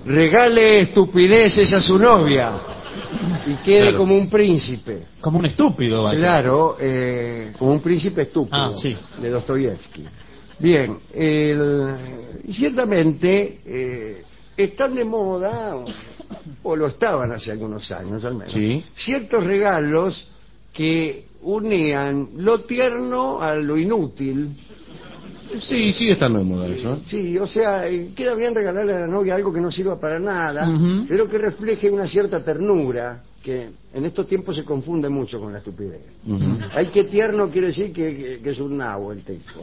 regale estupideces a su novia y quede Claro. como un príncipe. Como un estúpido, vaya. Claro, como un príncipe estúpido, Sí. de Dostoyevsky. Bien, y ciertamente están de moda, o lo estaban hace algunos años al menos, Sí. ciertos regalos que unían lo tierno a lo inútil. Sí, sigue estando de moda eso. Sí, o sea, queda bien regalarle a la novia algo que no sirva para nada, Ujú. pero que refleje una cierta ternura, que en estos tiempos se confunde mucho con la estupidez. Ujú. Hay que tierno quiere decir que es un nabo el tipo.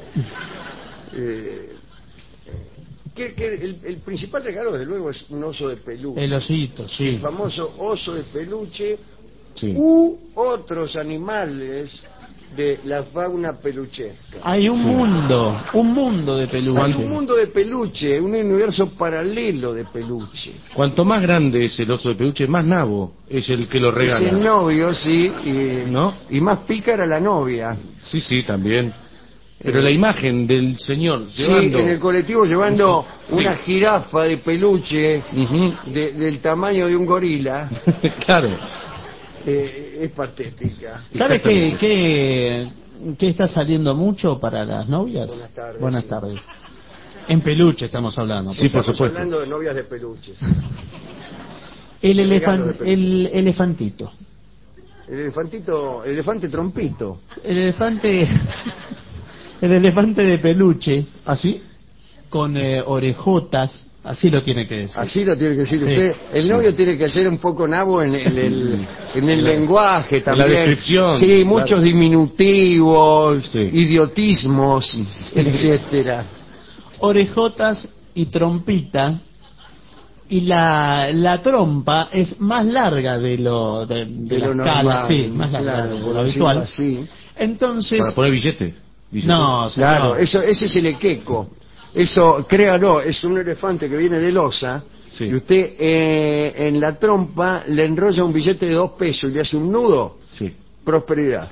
El principal regalo, desde luego, es un oso de peluche. El osito, sí. El famoso oso de peluche Sí. u otros animales de la fauna peluchesca. Hay un mundo de peluche. Hay un mundo de peluche, un universo paralelo de peluche. Cuanto más grande es el oso de peluche, más nabo es el que lo Es el regala. novio, sí, ¿No? y más pícara la novia. Sí, sí, también. Pero la imagen del señor Sí, llevando... en el colectivo llevando Sí. una jirafa de peluche Ujú. del tamaño de un gorila, Claro. es patética. ¿Sabes qué está saliendo mucho para las novias? Buenas tardes. Buenas Sí. tardes. En peluche estamos hablando. Sí, por Estamos supuesto. hablando de novias de peluches. El, regalo de peluche. el elefantito. El elefante trompito. El elefante... El elefante de peluche, ¿Ah, sí? con orejotas, así lo tiene que decir. Así lo tiene que decir Sí. usted. El novio tiene que ser un poco nabo en el lenguaje también. descripción. Sí, muchos Claro. diminutivos, Sí. idiotismos, etcétera. Orejotas y trompita, y la trompa es más larga de la escala, normal, sí, más larga claro, de por lo decirlo habitual. así. Entonces, Para poner billete. no, señor. Claro, ese es el equeco. Eso, créalo, es un elefante que viene de losa. Sí. Y usted en la trompa le enrolla un billete de 2 pesos y le hace un nudo. Sí. Prosperidad.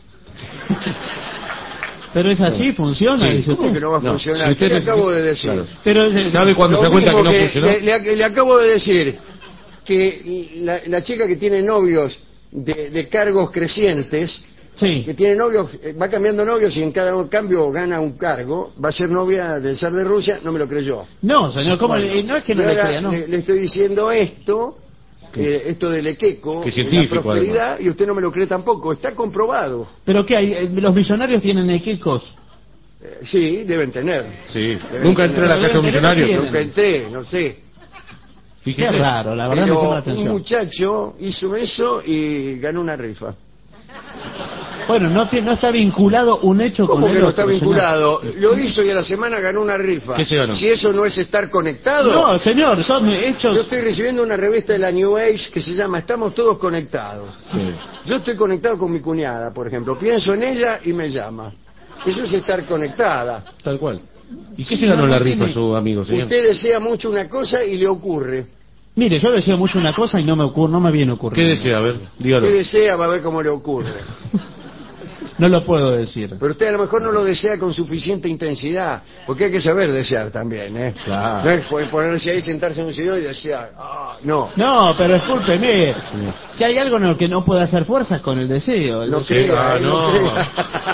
Pero es así, funciona, Sí. dice ¿Cómo usted. que no va a No, funcionar? si usted ¿Qué le acabo neces- de decir? Claro. Pero ¿Sabe cuando se da cuenta que no mismo funcionó? le acabo de decir que la chica que tiene novios de cargos crecientes, sí. que tiene novios, va cambiando novios y en cada cambio gana un cargo, va a ser novia del zar de Rusia, no me lo creyó. No, señor, ¿cómo Bueno, no es que no y le ahora crea, no? le estoy diciendo esto, esto del equeco, Que de la científico, prosperidad, y usted no me lo cree tampoco, está comprobado. ¿Pero qué hay? ¿Los millonarios tienen equecos? Sí, deben tener. Sí. Nunca entré a la Pero casa de un deben tener millonario. bien. Nunca entré, no sé. Qué Fíjese. raro, la verdad me llama la Pero un atención. muchacho hizo eso y ganó una rifa. Bueno, no está vinculado un hecho ¿Cómo con el que no otro, está señor. vinculado? Lo hizo y a la semana ganó una rifa. ¿Qué se ganó? Si eso no es estar conectado. No, señor, son hechos... Yo estoy recibiendo una revista de la New Age que se llama Estamos todos conectados. Sí. Yo estoy conectado con mi cuñada, por ejemplo. Pienso en ella y me llama. Eso es estar conectada. Tal cual. ¿Y qué se ganó en la rifa su amigo, señor? Usted desea mucho una cosa y le ocurre. Mire, yo deseo mucho una cosa y no me viene ¿Qué ocurriendo. desea? A ver, dígalo. ¿Qué desea? Va a ver cómo le ocurre. No lo puedo decir. Pero usted a lo mejor no lo desea con suficiente intensidad, porque hay que saber desear también, ¿eh? Claro. No es ponerse ahí, sentarse en un sillón y desear. No. No, pero discúlpeme. Si hay algo en lo que no puede hacer fuerza es con el deseo. El No deseo- crea, no. no crea.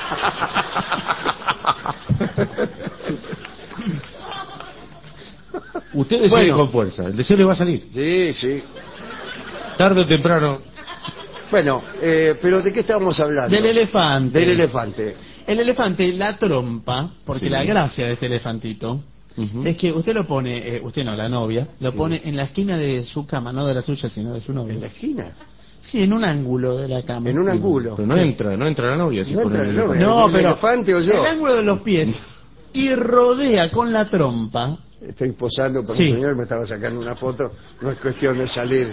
Usted desea Bueno. con fuerza. El deseo le va a salir. Sí, sí. Tarde o temprano. Bueno, pero ¿de qué estábamos hablando? Del elefante. Del elefante. El elefante, la trompa, porque Sí. la gracia de este elefantito Ujú. es que usted lo pone, usted no, la novia, lo pone en la esquina de su cama, no de la suya, sino de su novia. ¿En la esquina? Sí, en un ángulo de la cama. En un ángulo. Pero no Sí. entra la novia si No pone entra el la novia. elefante. No, ¿El pero elefante o yo? el ángulo de los pies y rodea con la trompa. Estoy posando para Sí. un señor, me estaba sacando una foto. No es cuestión de salir.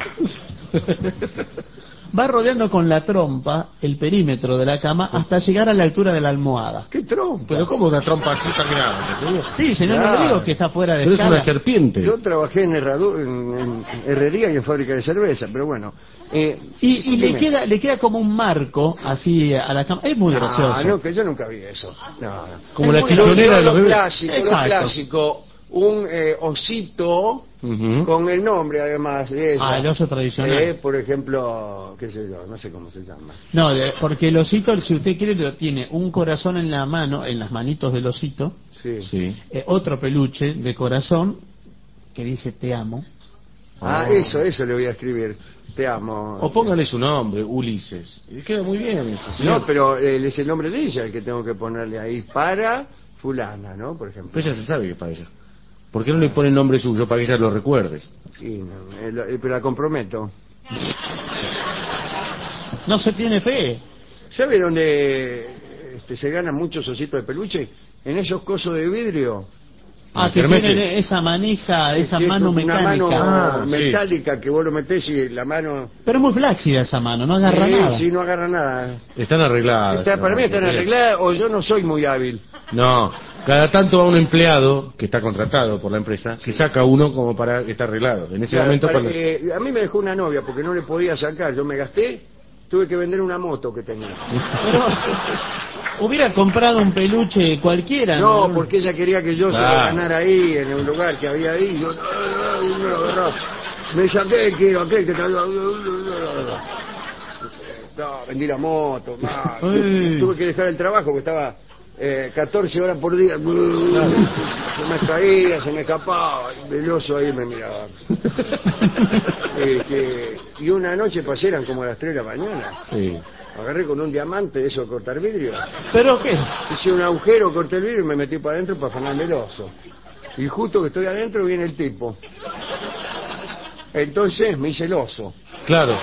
Va rodeando con la trompa el perímetro de la cama hasta llegar a la altura de la almohada. ¡Qué trompa! Pero ¿cómo una trompa así tan grande, señor? Sí, señor, Claro. no le digo que está fuera de Pero es escala. una serpiente. Yo trabajé en herrería y en fábrica de cerveza, pero bueno. Y dime. le queda como un marco así a la cama. Es muy gracioso. No, que yo nunca vi eso. No, no. Como Es la muy- chilonera de los lo bebés. clásico, lo Exacto. clásico. un osito Ujú. con el nombre además de ella. El oso tradicional. Por ejemplo, qué sé yo, no sé cómo se llama. No, porque el osito, si usted quiere, tiene un corazón en la mano, en las manitos del osito, Sí. Sí. otro peluche de corazón que dice te amo. Eso le voy a escribir. Te amo. O póngale su nombre, Ulises. Y queda muy bien, señor. No, pero es el nombre de ella el que tengo que ponerle ahí para fulana, ¿no? Por ejemplo. Pues ella se sabe que es para ella. ¿Por qué no le pone el nombre suyo para que ella lo recuerde? Sí, no, pero la comprometo. No se tiene fe. ¿Sabe dónde se ganan muchos ositos de peluche? En esos cosos de vidrio. Que Kermés. tienen esa manija, esa Que es mano una mecánica. mano Sí. metálica que vos lo metés y la mano... Pero es muy flácida esa mano, no agarra Sí, nada. sí, no agarra nada. Están arregladas. Para mí están arregladas o yo no soy muy hábil. No, cada tanto va un empleado que está contratado por la empresa, que saca uno como para que está arreglado. En ese Claro, momento cuando... a mí me dejó una novia porque no le podía sacar. Yo me gasté, tuve que vender una moto que tenía. Pero hubiera comprado un peluche cualquiera. No, porque ella quería que yo se lo Claro. ganara ahí, en un lugar que había ahí. Yo me saqué, quiero aquel que tal. No, vendí la moto, tuve que dejar el trabajo que estaba 14 horas por día. Se me caía, se me escapaba. El oso ahí me miraba. Y una noche pasé, eran como a las 3 de la mañana. Sí. Agarré con un diamante de eso de cortar vidrio. ¿Pero qué? Hice un agujero, corté el vidrio y me metí para adentro para afanarme el oso. Y justo que estoy adentro viene el tipo. Entonces me hice el oso. Claro.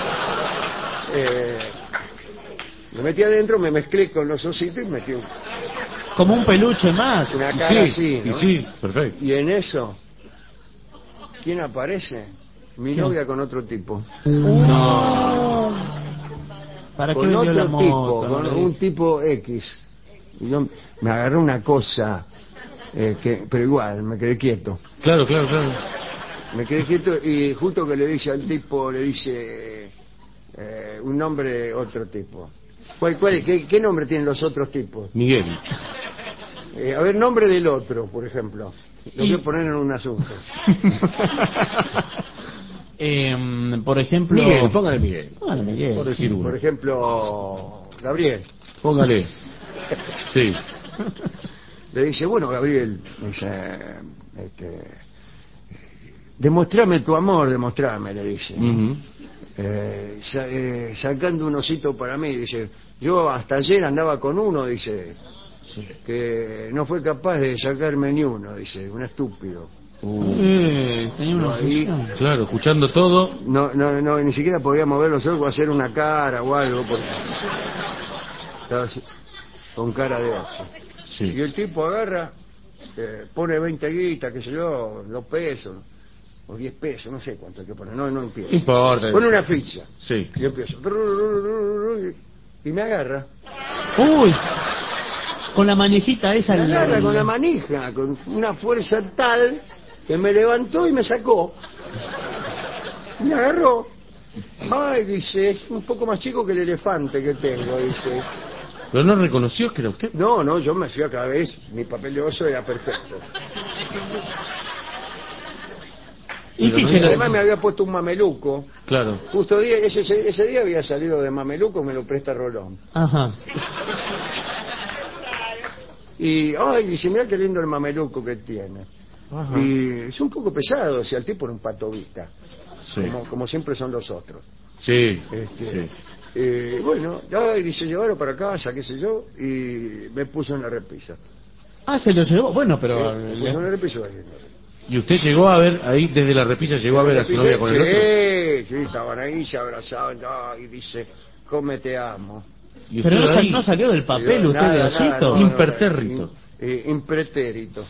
Me metí adentro, me mezclé con los ositos y metí Como un peluche más. una Y cara sí, así, ¿no? y sí, perfecto. Y en eso, ¿quién aparece? Mi ¿Quién? novia con otro tipo. No. ¿Para qué Con vendió la otro tipo, moto? con No le un dije. tipo X. Y yo me agarré una cosa, pero igual, me quedé quieto. Claro, claro, claro. Me quedé quieto y justo que le dice al tipo, le dice un nombre otro tipo. ¿Qué nombre tienen los otros tipos? Miguel. A ver, nombre del otro, por ejemplo. Lo voy a poner en un asunto. Por ejemplo... Miguel, póngale Miguel. Póngale Miguel, Por decir sí. uno. Por ejemplo, Gabriel. Póngale. Sí. Le dice, bueno, Gabriel, dice, demostrame tu amor, demostrame, le dice. Ujú. Sacando un osito para mí, dice, yo hasta ayer andaba con uno, dice, Sí. que no fue capaz de sacarme ni uno, dice, un estúpido. Tenía una Ahí- función. Claro, escuchando todo. No, ni siquiera podía mover los ojos, hacer una cara o algo, porque estaba así, con cara de oso. Y Sí. el tipo agarra, pone 20 guitas, qué sé yo, 2 pesos, o 10 pesos, no sé cuánto hay que poner, no No empieza. importa. Pone una ficha, Sí. y empiezo, y me agarra. Uy, con la manijita esa. Me agarra con la manija, con una fuerza tal que me levantó y me sacó. Me agarró. Ay, dice, es un poco más chico que el elefante que tengo, dice. Pero no reconoció que era usted. No, yo me fui a cada vez, mi papel de oso era perfecto. ¿Y qué se lo Además me había puesto un mameluco. Claro. Justo ese día había salido de mameluco, me lo presta Rolón. Ajá. Y, ay, dice, mira qué lindo el mameluco que tiene. Ajá. Y es un poco pesado, o sea, el tipo era un patovista, Sí. como siempre son los otros. Sí. Este, Sí. bueno, ay, dice, llevarlo para casa, qué sé yo, y me puso en la repisa. Se lo llevó. Bueno, pero... Me puso en la repisa. ¿Y usted llegó a ver, ahí desde la repisa, llegó a ver a su novia con el otro? Sí, estaban ahí, se abrazaban, y dice, come te amo. ¿Y Pero usted ahí? no salió del papel Yo, usted nada, de nada, osito. Impertérrito. Impretérito.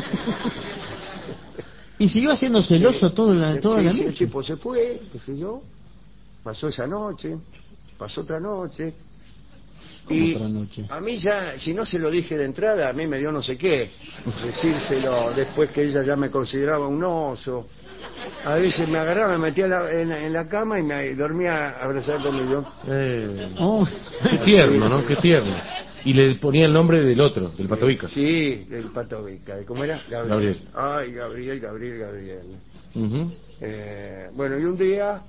Y siguió haciendo celoso toda la El noche. tipo se fue, qué sé yo, pasó esa noche, pasó otra noche. ¿Cómo Y otra noche? a mí ya, si no se lo dije de entrada, a mí me dio no sé qué. Decírselo después que ella ya me consideraba un oso. A veces me agarraba, me metía en la cama y me dormía abrazada conmigo. Oh. Qué tierno, ¿no? Qué tierno. Y le ponía el nombre del otro, del Patovica. Sí, del Patovica. ¿Cómo era? Gabriel. Ay, Gabriel. Ujú. Bueno, y un día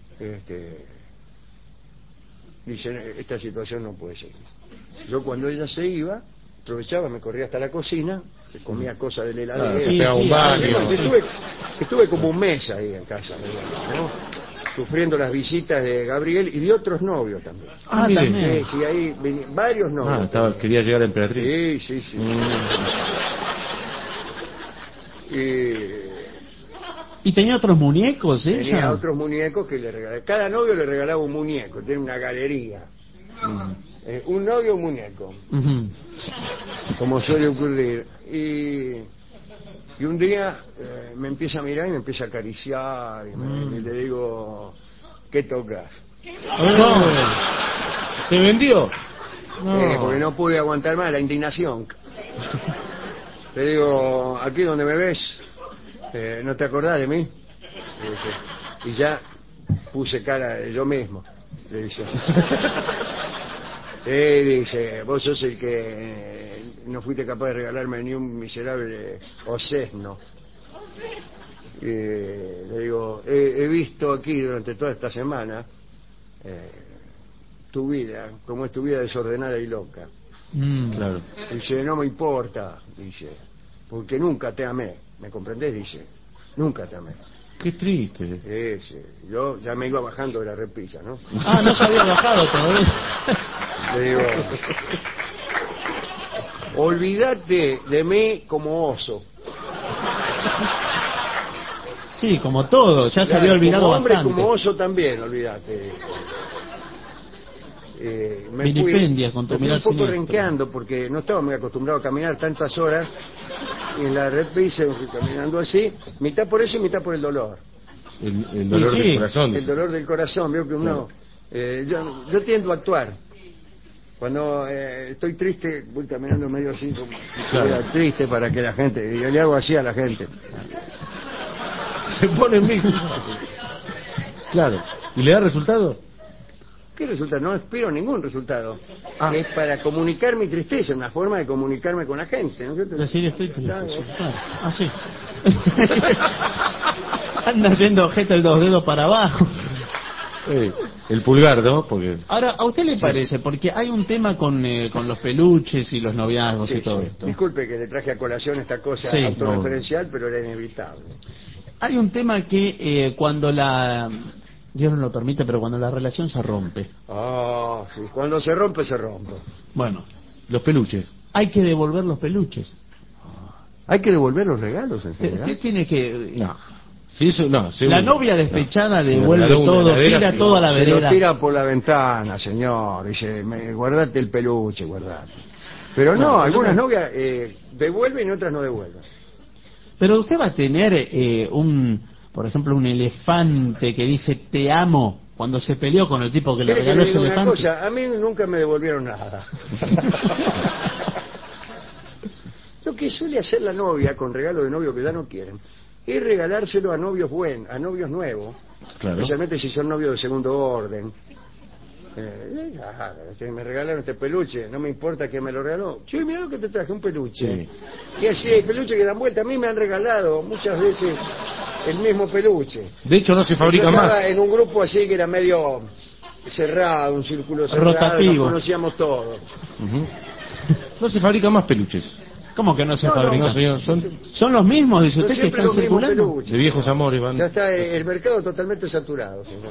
dice, esta situación no puede seguir. Yo cuando ella se iba, aprovechaba, me corría hasta la cocina, que comía cosas del heladero. Claro, se pegaba un baño. Estuve como un mes ahí en casa, ¿no? Sufriendo las visitas de Gabriel y de otros novios también. Mire. también. Sí, ahí varios novios. Quería llegar a Emperatriz. Sí. ¿Y tenía otros muñecos ella? Tenía otros muñecos que le regalaba. Cada novio le regalaba un muñeco, tiene una galería. Un novio, un muñeco. Ujú. Como suele ocurrir. Y un día me empieza a mirar y me empieza a acariciar y le digo, ¿qué tocas? No. ¿Se vendió? Porque no pude aguantar más la indignación. Le digo, aquí donde me ves, ¿no te acordás de mí? Y ya puse cara de yo mismo. Le dice, dice, vos sos el que no fuiste capaz de regalarme ni un miserable osesno. Le digo, he visto aquí durante toda esta semana tu vida, como es tu vida desordenada y loca. Claro. Dice, no me importa, dice, porque nunca te amé. ¿Me comprendés? Dice, nunca te amé. Qué triste. Sí. Yo ya me iba bajando de la repisa, ¿no? No se había bajado todavía. Le digo, olvídate de mí como oso. Sí, como todo, ya se Claro, había olvidado como hombre, bastante. como oso también, olvídate. Vilipendias con tu me fui mirar un poco siniestro. renqueando porque no estaba muy acostumbrado a caminar tantas horas y en la repisa fui caminando así, mitad por eso y mitad por el dolor. El dolor Sí, del corazón. El dice. dolor del corazón, veo que uno... yo tiendo a actuar. Cuando estoy triste, voy caminando medio así, como si estuviera triste para que la gente... Y yo le hago así a la gente. Se pone en mí. Claro. ¿Y le da resultado? ¿Qué resulta? No espero ningún resultado. Es para comunicar mi tristeza, una forma de comunicarme con la gente, ¿no es cierto? Decir estoy triste. Claro. Sí, claro. Sí. Anda haciendo objeto el dos dedos para abajo. El pulgar, ¿no? Porque... Ahora, ¿a usted le parece? Porque hay un tema con los peluches y los noviazgos y todo esto. Disculpe que le traje a colación esta cosa Sí, autorreferencial, pero era inevitable. Hay un tema que cuando Dios no lo permite, pero cuando la relación se rompe. Sí. Cuando se rompe, se rompe. Bueno, Los peluches. hay que devolver los peluches. ¿Hay que devolver los regalos en Usted general? tiene que... No. Si eso, no. La novia despechada No. devuelve Si le regaló todo, una heladera, tira sí. todo a la Se lo vereda. tira por la ventana, señor. Dice, guardate el peluche, guardate. Pero no, algunas novias devuelven y otras no devuelven. Pero usted va a tener por ejemplo, un elefante que dice te amo cuando se peleó con el tipo que le ¿Quiere que regaló le ese diga una elefante. cosa? A mí nunca me devolvieron nada. Lo que suele hacer la novia con regalo de novio que ya no quieren es regalárselo a novios buenos, a novios nuevos, Claro. especialmente si son novios de segundo orden. Me regalaron este peluche, no me importa quién me lo regaló. Che, mira lo que te traje, un peluche. Sí. Y así, hay peluches que dan vuelta. A mí me han regalado muchas veces el mismo peluche. De hecho, no se fabrica Yo estaba más. en un grupo así que era medio cerrado, un círculo cerrado, Rotativo. nos conocíamos todos. Ujú. No se fabrican más peluches. ¿Cómo que no se No, no, fabrican? No, señor. Son ¿Son los mismos, dice Son usted, que siempre están los mismos circulando? peluches. de viejos amores van. Ya está el mercado totalmente saturado, señor.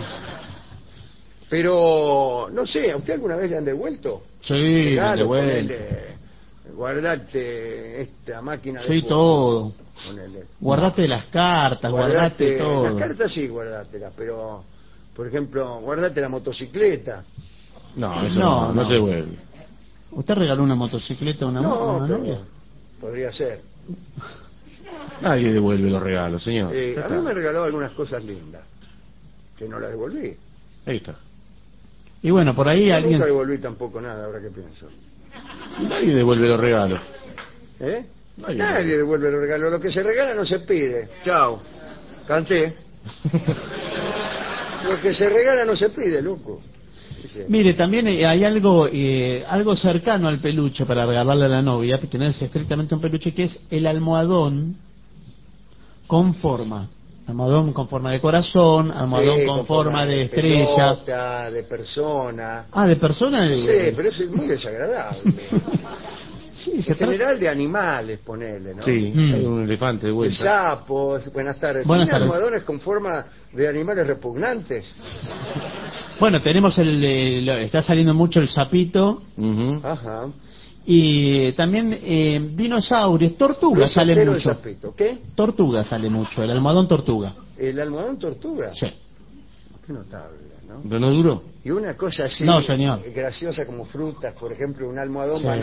Pero, no sé, ¿a usted alguna vez le han devuelto? Sí, Regalo, de vuelta. ponele, guardate esta máquina de Sí, fotos, todo. ponele. Guardate las cartas, guardate todo. Las cartas sí, guardatelas, pero, por ejemplo, guardate la motocicleta. No, eso No, no no. se devuelve. ¿Usted regaló una motocicleta a una No, novia? pero podría ser. Nadie devuelve los regalos, señor. Ya A está. mí me regaló algunas cosas lindas, que no las devolví. Ahí está. Y bueno, por ahí Yo alguien... nunca devolví tampoco nada, ahora que pienso. Nadie devuelve los regalos. Nadie devuelve los regalos. Lo que se regala no se pide. Chao. Canté. Lo que se regala no se pide, loco. Sí. Mire, también hay algo cercano al peluche para regalarle a la novia, que no es estrictamente un peluche, que es el almohadón con forma. Almohadón con forma de corazón, almohadón Sí, con forma de estrella. pelota, de persona. Ah, de persona. Sí, pero eso es muy desagradable. Sí, En general de animales, ponele, ¿no? Sí, hay un elefante de De vuelta. sapos, buenas tardes. Buenas ¿Tiene tardes. almohadones con forma de animales repugnantes? Bueno, tenemos está saliendo mucho el sapito Ujú. Ajá. y también dinosaurios, tortuga sale Pero mucho. el sapito. ¿Qué? Tortuga sale mucho, el almohadón tortuga. El almohadón tortuga. Sí. Qué notable, ¿no? ¿Pero no duró? Y una cosa así, No, señor. graciosa como frutas, por ejemplo, un almohadón Sí.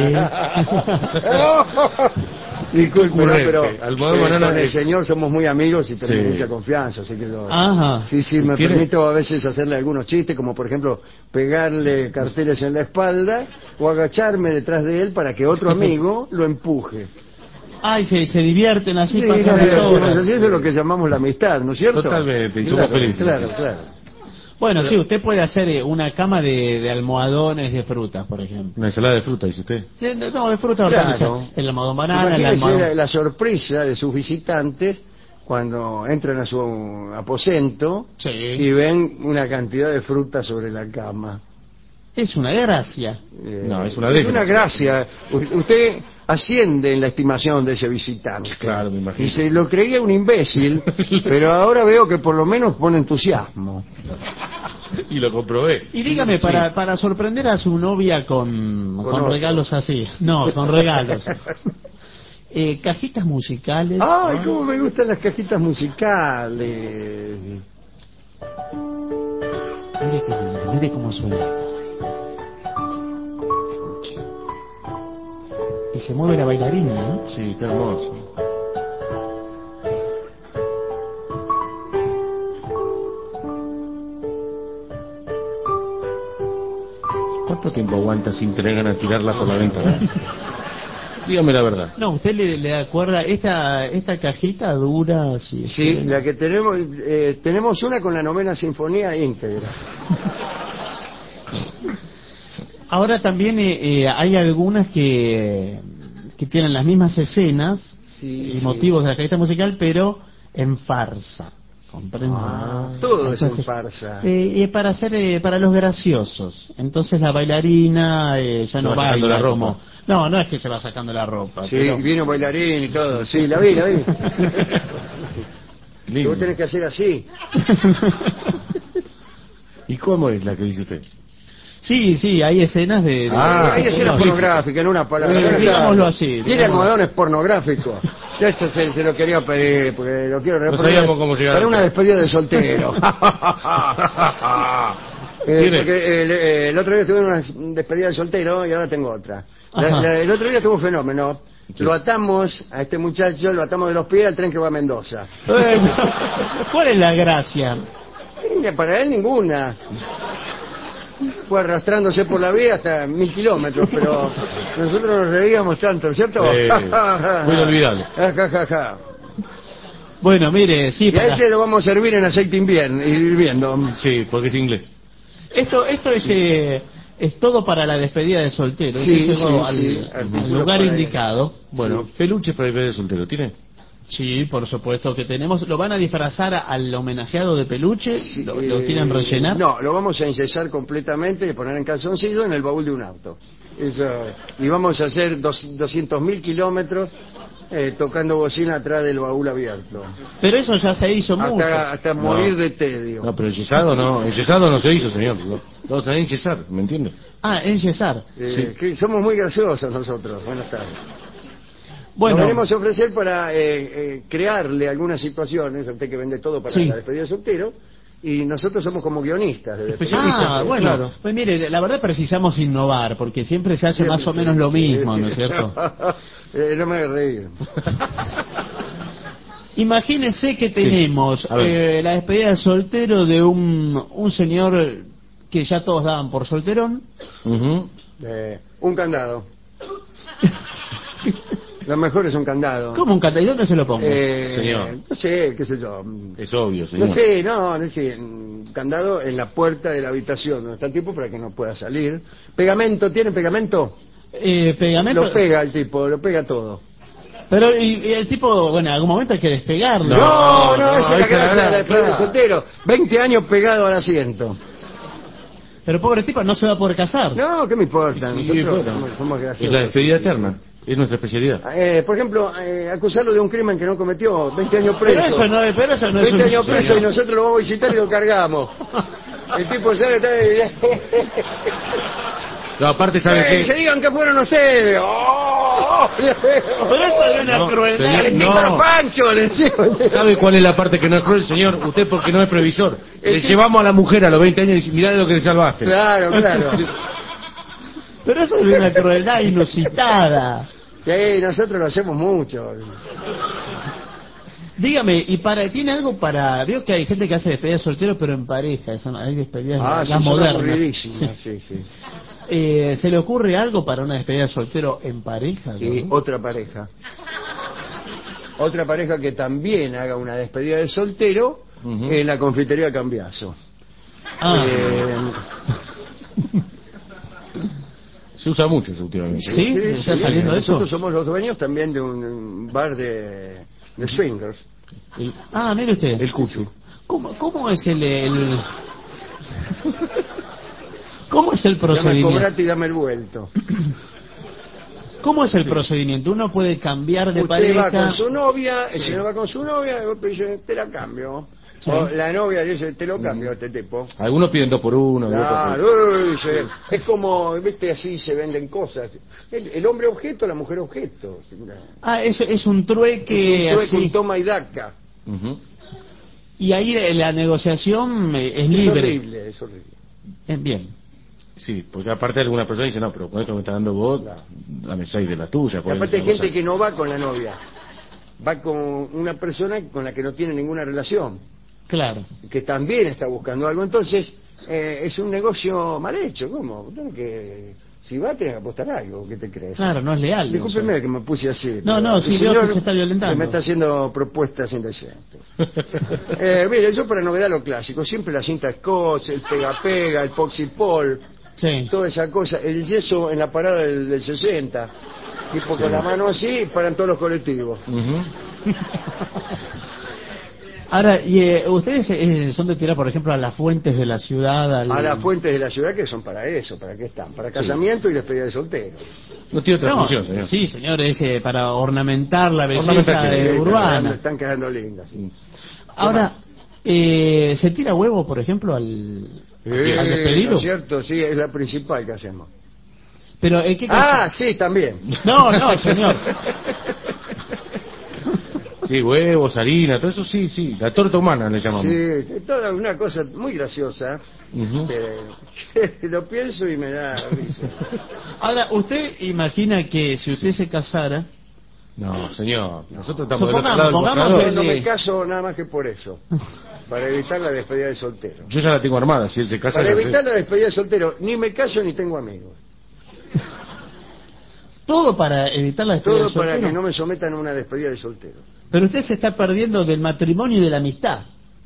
banana. Disculpe, ¿no? Pero Almohadón banana con el es- señor somos muy amigos y tenemos Sí. mucha confianza, así que Ajá. sí, me ¿Quiere? permito a veces hacerle algunos chistes, como por ejemplo pegarle carteles en la espalda o agacharme detrás de él para que otro amigo lo empuje. Ay, se divierten así, Sí, pasan las horas. así es lo que llamamos la amistad, ¿no es cierto? Totalmente, y somos felices. Claro. Bueno, sí, usted puede hacer una cama de almohadones de frutas, por ejemplo. Una ensalada de fruta, dice usted. Sí, no, de frutas, Claro. hortalizas. El almohadón banana, el Imagínese almohadón... la sorpresa de sus visitantes cuando entran a su aposento Sí. y ven una cantidad de frutas sobre la cama. Es una gracia. No, es una Es desgracia. una gracia. Usted asciende en la estimación de ese visitante. Claro, me imagino. Y se lo creía un imbécil, pero ahora veo que por lo menos pone entusiasmo. Y lo comprobé. Y dígame, Sí. para sorprender a su novia con otro. regalos así. No, con regalos. Cajitas musicales. ¡Ay, cómo me gustan las cajitas musicales! Mire qué lindo, mire cómo suena esto. Escuche. Y se mueve la bailarina, ¿no? Sí, qué hermoso. ¿Cuánto tiempo aguanta sin tener ganas de tirarla por la ventana? Dígame la verdad. No, usted le acuerda, esta cajita dura, sí. Sí, la que tenemos una con la novena sinfonía íntegra. Ahora también hay algunas que tienen las mismas escenas Sí, y sí. motivos de la cajita musical, pero en farsa. ¿Comprende? Todo es en farsa. Para hacer para los graciosos. Entonces la bailarina ya no va sacando baila la ropa. como... No es que se va sacando la ropa. Sí, pero- vino bailarín y todo. Sí, la vi. Y Lindo. vos tenés que hacer así. ¿Y cómo es la que dice usted? Sí, hay escenas de... Hay escenas no, pornográficas, en una palabra. digámoslo así, ¿Tiene digámoslo. almohadones pornográficos? Eso se lo quería pedir, porque lo quiero No reponer sabíamos cómo llegar para a una usted. despedida de soltero. ¿Tiene? Porque el otro día tuve una despedida de soltero y ahora tengo otra. Ajá. El otro día estuvo un fenómeno. Sí. Lo atamos a este muchacho, lo atamos de los pies al tren que va a Mendoza. ¿Cuál es la gracia? Para él ninguna. Fue arrastrándose por la vía hasta 1000 kilómetros, pero nosotros nos reíamos tanto, ¿cierto? Sí, muy inolvidable. Ja, ja, ja. Bueno, mire, sí, Y a este lo vamos a servir en aceite hirviendo. Sí, porque es inglés. esto es todo para la despedida de soltero. Sí, Usted llegó sí, al sí. lugar Para indicado. Bueno, peluches para el bebé soltero, ¿tiene? Sí, por supuesto que tenemos. ¿Lo van a disfrazar al homenajeado de peluche? ¿Lo quieren rellenar? No, lo vamos a enyesar completamente y poner en calzoncillo en el baúl de un auto. Eso. Y vamos a hacer 200.000 kilómetros tocando bocina atrás del baúl abierto. Pero eso ya se hizo mucho. Hasta morir de tedio. No, pero enyesado no se hizo, señor. Lo vamos a enyesar, ¿me entiende? Ah, enyesar. Sí. Que somos muy graciosos nosotros. Buenas tardes. Bueno, Nos venimos a ofrecer para crearle algunas situaciones, a usted que vende todo para Sí. la despedida de soltero, y nosotros somos como guionistas de despedida. Ah, bueno, claro. pues mire, la verdad precisamos innovar, porque siempre se hace más o menos lo mismo, ¿no es cierto? No me haga reír. Imagínese que tenemos A ver. la despedida de soltero de un señor que ya todos daban por solterón. Ujú. Un candado. Lo mejor es un candado. ¿Cómo un candado? ¿Y dónde se lo pongo? Señor. No sé, qué sé yo. Es obvio, señor. No sé, no sé. Un candado en la puerta de la habitación donde está el tipo para que no pueda salir. ¿Pegamento? ¿Tiene pegamento? Pegamento. Lo pega el tipo, lo pega todo. Pero y el tipo, bueno, en algún momento hay que despegarlo. No, esa es la gracia de la despedida de claro. soltero. 20 años pegado al asiento. Pero pobre tipo, no se va a poder casar. No, ¿qué me importa? Sí, Nosotros bueno. somos Es graciosos. la despedida eterna. Es nuestra especialidad. Por ejemplo, acusarlo de un crimen que no cometió, 20 años Pero preso. pero eso no es 20 un... años preso y nosotros lo vamos a visitar y lo cargamos. El tipo sale No, aparte, ¿sabe se qué? digan que fueron ustedes. ¡Oh! Pero eso es una No, crueldad. señor, ¡El no. Víctor Pancho! Le decimos. ¿Sabe cuál es la parte que no es cruel, señor? Usted porque no es previsor. Le tipo- llevamos a la mujer a los 20 años y dice, mirá de lo que le salvaste. Claro, claro. Pero eso es una crueldad inusitada. Sí, nosotros lo hacemos mucho. Dígame, ¿tiene algo para... Veo que hay gente que hace despedidas de soltero, pero en pareja. Hay despedidas Sí, las son modernas. aburridísimas, sí. ¿Se le ocurre algo para una despedida de soltero en pareja? Y ¿no? otra pareja. Otra pareja que también haga una despedida de soltero en la confitería Cambiaso. Ah, Se usa mucho eso últimamente. ¿Sí? ¿Está saliendo eso? Nosotros somos los dueños también de un bar de swingers. mire usted. El cuchu. ¿Cómo es ¿Cómo es el Llama procedimiento? cobrate y dame el vuelto. ¿Cómo es el procedimiento? Uno puede cambiar de Usted pareja. va con su novia, el señor va con su novia, y golpe dice, te la cambio. Sí. O la novia dice, te lo cambio a este tipo. Algunos piden 2 por 1. Claro, dice, es como, viste, así se venden cosas. El hombre objeto, la mujer objeto. Es un trueque, Es un así. un toma y daca. Y ahí la negociación es Es libre. horrible, es horrible. Bien. Sí, porque aparte alguna persona dice, no, pero con esto que me está dando vos, dame 6 de la tuya. Y aparte hay gente que no va con la novia, va con una persona con la que no tiene ninguna relación, Claro. que también está buscando algo. Entonces, es un negocio mal hecho. ¿Cómo? Tengo que, si va, tenés que apostar algo. ¿Qué te crees? Claro, no es leal. Discúlpeme que me puse así. No, pero no, el sí, veo señor que se está violentando. Me está haciendo propuestas indecentes. Mire, yo para novedad lo clásico, siempre la cinta scotch, el pega-pega, el poxipol, Sí. toda esa cosa, el yeso en la parada del 60, tipo con la mano así, paran todos los colectivos. Ahora, ustedes son de tirar, por ejemplo, a las fuentes de la ciudad? A las fuentes de la ciudad que son para eso, ¿para qué están? Para casamiento y despedida de soltero. No tiene otra No, función, señor. sí, señor, para ornamentar la belleza Ornamentar que- urbana. Están quedando lindas. Sí. Ahora, ¿se tira huevo, por ejemplo, al despedido? ¿no es cierto? Sí, es la principal que hacemos. Pero, ¿qué cosa? Sí, también. No, señor. Sí, huevos, harina, todo eso sí. La torta humana le llamamos. Sí, es toda una cosa muy graciosa. Que lo pienso y me da risa. Ahora, ¿usted imagina que si usted se casara... No, señor, nosotros estamos del otro Supongamos, lado del pongamos mostrador. No me caso nada más que por eso. Para evitar la despedida de soltero. Yo ya la tengo armada, si él se casa... Para ya sé. evitar la despedida de soltero, ni me caso ni tengo amigos. Todo para evitar la despedida Todo de para soltero. que no me sometan a una despedida de soltero. Pero usted se está perdiendo del matrimonio y de la amistad.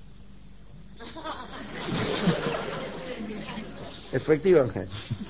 Efectivamente.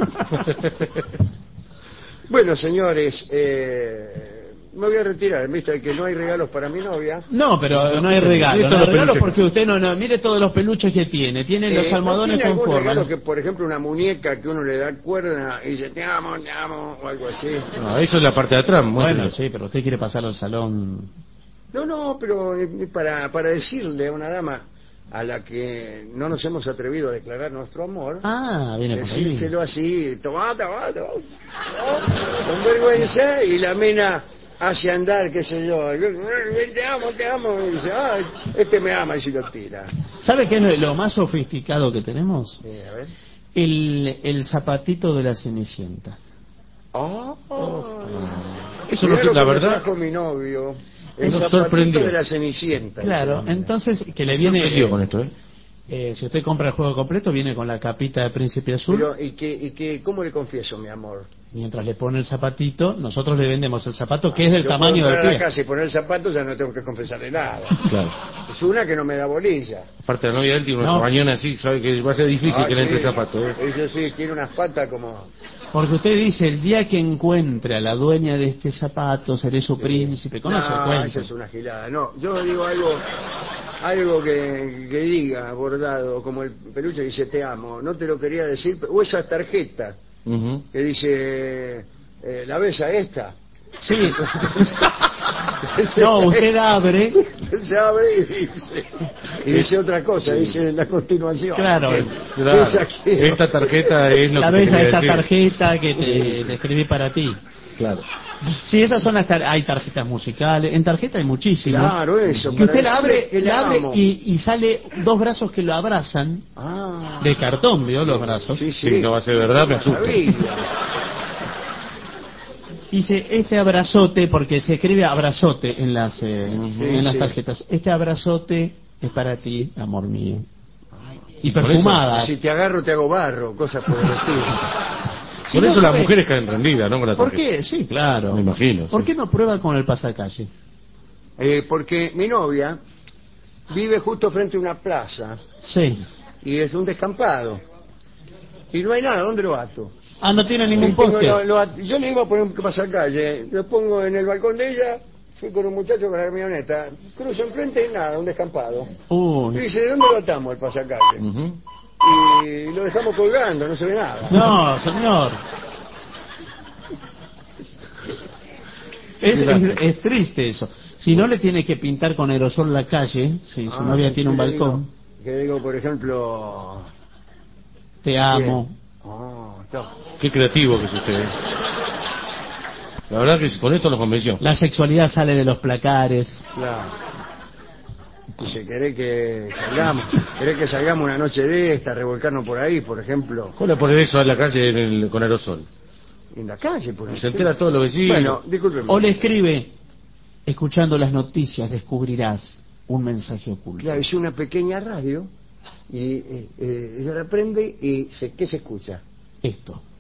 Bueno, señores, me voy a retirar, en vista de que no hay regalos para mi novia. No, pero no hay regalo. Mire No todos hay los regalo peluches. porque usted no... Mire todos los peluches que tiene. Tiene los almohadones ¿no tiene con algún forma. regalo que, por ejemplo, una muñeca que uno le da cuerda y dice te amo, o algo así? No, eso es la parte de atrás. Bueno, muéstrele. sí, pero usted quiere pasar al salón... No, pero para decirle a una dama a la que no nos hemos atrevido a declarar nuestro amor, Viene por ahí. decírselo así, tomá, con vergüenza, y la mina hace andar, qué sé yo, te amo, y dice, este me ama, y se lo tira. ¿Sabe qué es lo más sofisticado que tenemos? A ver. El zapatito de la Cenicienta. Eso Mirá no, lo la que me verdad... trajo mi novio, el Nos zapatito sorprendió. de la Cenicienta. Claro, dice. entonces que le Viene viene... con esto, ¿eh? Si usted compra el juego completo, viene con la capita de Príncipe Azul. Pero, ¿cómo le confieso, mi amor? Mientras le pone el zapatito, nosotros le vendemos el zapato que es del tamaño del Yo puedo entrar a pie. la casa y poner el zapato, ya no tengo que confesarle nada. Claro. Es una que no me da bolilla. Aparte la novia de él tiene unos No. bañones así, sabe que va a ser difícil que le entre sí. zapato. Eso sí, tiene unas patas como... Porque usted dice, el día que encuentre a la dueña de este zapato, seré su príncipe. Conoce el No, cuento. eso es una gilada. No, yo digo algo que diga bordado, como el peluche que dice te amo. No te lo quería decir, o esa tarjeta Ujú. que dice, ¿la ves a esta? Sí. No, usted abre. Se abre y dice otra cosa, dice en la continuación. Claro. Claro. Esa que- Esta tarjeta es lo La que te ves a quería esta decir. tarjeta que te escribí para ti. Claro. Sí, esas son hay tarjetas musicales. En tarjeta hay muchísimas. Claro, eso. Que para usted la decirle abre, que la abre amo. y sale dos brazos que lo abrazan. Ah, De cartón, ¿vio? Los brazos. sí, Sí, no va a ser verdad, me asusta. Maravilla. Dice, este abrazote, porque se escribe abrazote en las Sí. tarjetas. Este abrazote es para ti, amor mío. Y por perfumada. Si te agarro, te hago barro, cosas por el estilo. Si Por no eso las sabe- mujeres caen rendidas, ¿no? Con la ¿Por tarjeta. qué? Sí, claro. Me imagino, ¿Por sí. qué no prueba con el pasacalle? Porque mi novia vive justo frente a una plaza Sí. y es un descampado. Y no hay nada, ¿dónde lo ato? Ah, no tiene Y ningún tengo poste. yo le iba a poner un pasacalle, lo pongo en el balcón de ella, fui con un muchacho con la camioneta, cruzo enfrente y nada, un descampado. Y Uy. dice, ¿de dónde lo atamos el pasacalle? Ujú. Y lo dejamos colgando, no se ve nada. No, señor. Es triste eso. Si no le tiene que pintar con aerosol la calle, si su novia tiene un ¿qué le digo? balcón, Que digo, por ejemplo... te amo. está. Qué creativo que es usted. La verdad que con esto nos convenció. La sexualidad sale de los placares. Claro. Dice, ¿querés que salgamos una noche de esta, revolcarnos por ahí, por ejemplo? ¿Cómo le poner eso a la calle con aerosol? En la calle, por Se ejemplo. entera todos los vecinos. Bueno, discúlpeme. O le escribe, escuchando las noticias descubrirás un mensaje oculto. Claro, es una pequeña radio y ella la prende y ¿qué se escucha? Esto.